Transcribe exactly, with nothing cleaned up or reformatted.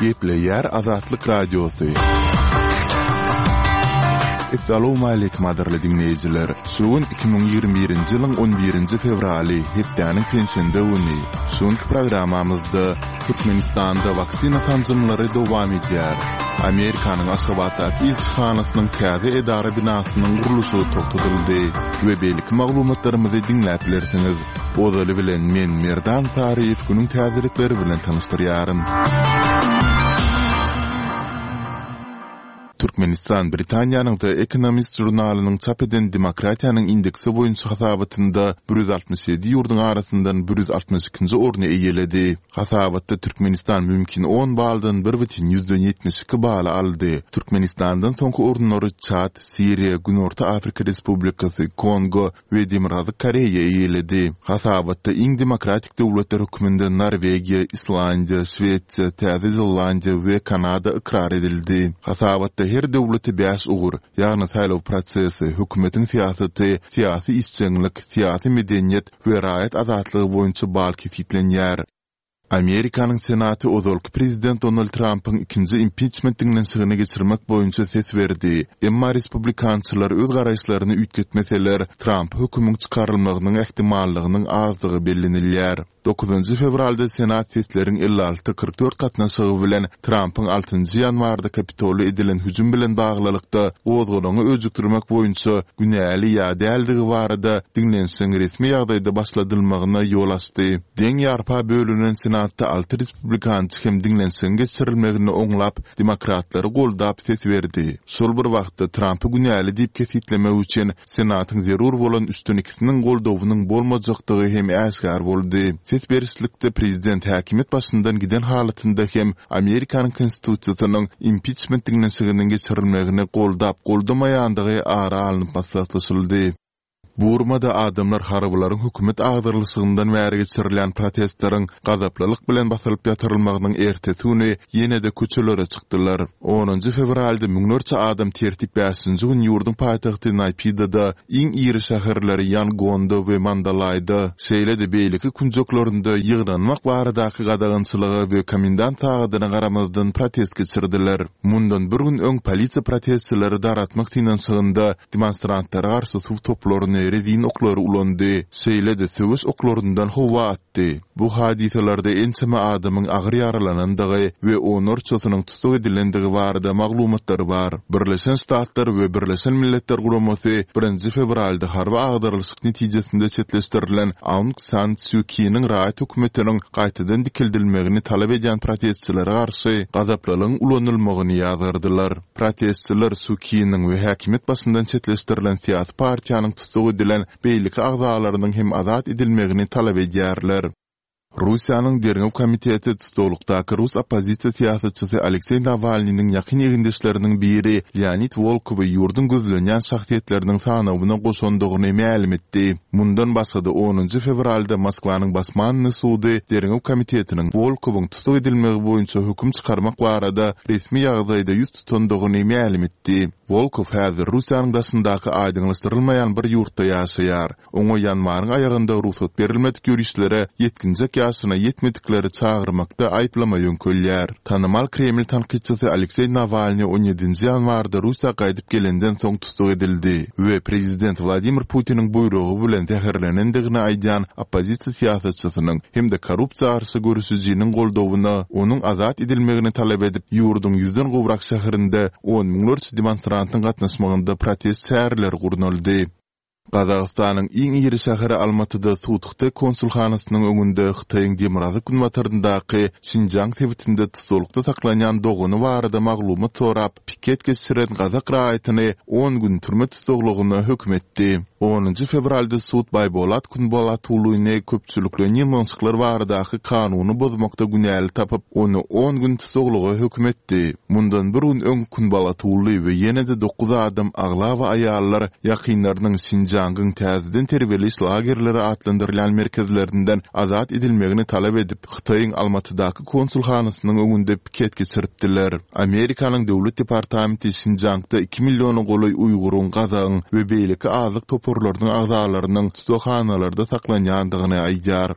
Gepleyer Azatlyk Radiosu. Assalamu alaykum adarly dinleyijiler. Şuun iki bin ýygrimi birinji ýylyň on birinji fevraly hepdeniň pensiýende uny. Şuň programamyzda Türkmenistanda vaksina tanzymlary dowam edýär. Amerikanyň Aşgabatda ilçihanasynyň täze edara binasynyň gurulşy tokatyldy we beýlik maglumatlarymyzy dinläp bilersiňiz. Ozaly bilen men Merdan Taryýew günüň täzelikleri bilen tanıştyrýarym. Türkmenistan Britaniýanyň The Economist jurnalynyň çap eden demokratiýanyň indeksi boýunça hasabatynda bir yüz altmış ýedi ýurdun arasyndan bir yüz altmış ikinji orny eýeledi. Hasabatda Türkmenistan mümkin on baldan bir butun yüzden ýetmiş iki bal aldy. Türkmenistandan soňky ornlary Çad, Siriýa, Günorta Afrika Respublikasy, Kongo we Demokratik Koreýa eýeledi. Hasabatda iň demokratik döwletler höküminde Norwegiýa, Islandiýa, Şwetsiýa, Täze Zelandiýa we Kanada ikrar edildi. Hasabatda her döwleti beş ugur, ýagny saýlaw prosesi, hökümetiň siýasaty, siýasy işçilik, siýasy medeniýet we raýat azatlygy boýunça bal kifitlenýär. Amerikanyň Senaty ozalky prezident Donald Trump'yň ikinji impeachmentinden sygyny geçirmek boýunça ses berdi. Emma respublikançylar öz garaýşlaryny üýtgetmeseler, Trump hökümüň çykarylmagynyň ähtimallygynyň azdygy bellenilýär. dokuzunji fevralda Senat sesleriň elli alty kırk dört gatnaşygy bilen Trump'yň altynjy ýanwarda Kapitolga edilen hüjüm bilen baglylykda ozguluny öjükdirmek boýunça günäli ýa däldigi barada dinlensiň resmi ýagdaýda başladylmagyna ýol açdy. Deň ýarpa bölünen Senatda altı respublikançy hem dinlensiň geçirilmegini oňlap, demokratlary goldap ses berdi. Şol bir wagtda Trump'y günäli diýip kesitlemek üçin Senatyň zerur bolan üstünlikisiniň goldawynyň bolmajakdygy hem äsgär boldy. Ses berislikde prezident häkimet başyndan giden halatynda hem Amerikanyň konstitusiýasynyň impeachmentinden sygynyň geçirilmegini goldap, goldamaýandygy ara alınıp maslahatlaşyldy. Burmada adamlar harabalaryň hökümet agdyrlysygyndan bäri geçirilen protestlaryň gazaplalyk bilen basylyp ýatyrylmagynyň ertesini ýene-de köçelere çykdylar. onunji fevralda müňlerçe adam tertip beşinji gün ýurdun paýtagty Naypidada iň iri şäherleri Yangonda we Mandalayda şeýle-de beýleki kunjoklarynda ýygdanmak baradaky gadagynçylygy we komendant taýynyna garamazdan protest geçirdiler. Mundan bir gün öň polisiýa protestçileri daratmak tinensygynda demonstrantlara garşy suw toplaryny rezin oklary ulandy. Şeýle-de söwüş oklaryndan howa atdy. Bu hadiselerde ençeme adamyň agyr ýaralanandygy we onurçasynyň tutuk edilendigi barada maglumatlary bar. Birleşen Ştatlar we Birleşen Milletler Guramasy birinji fevralda harba agdyrlyşyk netijesinde çetleşdirilen Aung San Suu Kyi'niň raýat hökümetiniň gaýtadan dikildilmegini talap eden protestçilere garşy gazaplalyň ulanylmagyny ýazardylar. Protestçiler Suu Kyi'niň we häkimet başyndan çetleşdirilen siýasy partiýanyň tutuk edilen beýleki agzalarynyň hem azat edilmegini talap edýärler. Russiýanyň Derňew komiteti tutulukdaky Rus opozisiýa siýasatçysy Aleksey Navalnyň ýakyn ýerindişleriniň biri Leonid Volkov ýurdun gözlenýän şahsiýetleriniň sanawyna goşandygyny ma'lum etdi. Mundan başga da onunji fevralda Moskwanyň basmanly sudy Derňew komitetiniň Volkowyň tutuk edilmegi boýunça höküm çykarmak barada resmi ýagdaýda ýüz tutandygyny ma'lum etdi. Volkov häzir Russiýanyň daşyndaky aýdyňlaşdyrylmaýan bir ýurtda ýaşaýar. Oňa ýanmaryň aýagynda ruhsat berilmedik ýürüşlere yetkinjek ýaşyna yetmedikleri çağırmakda aýplama ýönkölýär. Tanymyl Kreml tanqidçisi Aleksey Navalny on ýedinji ýanwarda Russiýa gaýdyp gelenden soň tutuk edildi we prezident Vladimir Putiniň buýrugy bilen täherlenendigini aýdýan opozisiýa siýasatçysynyň hem de korrupsiýa garşy görüşijiniň goldawyna onuň azat edilmegini talap edip ýurdun ýüzden gowrak şäherinde on müňlerçe demonstrantyň gatnaşmagynda protest şäherleri gurnaldy. Gazagystanyň iň iri şäheri Almatyda Suwtykda konsulhanasynyň öňünde Hytaýyň Demokratik Gümnataryndaky Şinjang tebitinde tutulukda saklanýan doguny barada maglumat sorap, piket geçiren Gazak raýatyny on gün türme tutuklugyna hökm etdi. onunji fevralda Suud Baybolat Kunbalatulyny köpçülikle nýmançyklar baradaky kanuny bozmakda günäli tapyp, onu on gün tutukluga hökm etdi. Mundan bir gün öň Kunbalatuly we ýene-de dokuz adam agla we aýallar ýakynlarynyň Şinjangyň täzeden terbiyeliş lagerleri atlandyrılan merkezlerinden azat edilmegini talap edip, Hytaýyň Almatydaky konsulhanasynyň öňünde piket geçiripdiler. Amerikanyň döwlet departamenti Şinjangda iki million goly Uýgurun, Gazagyň we beýleki azyk toporlarynyň agzalarynyň tutulhanalarda saklanýandygyny aýdýar.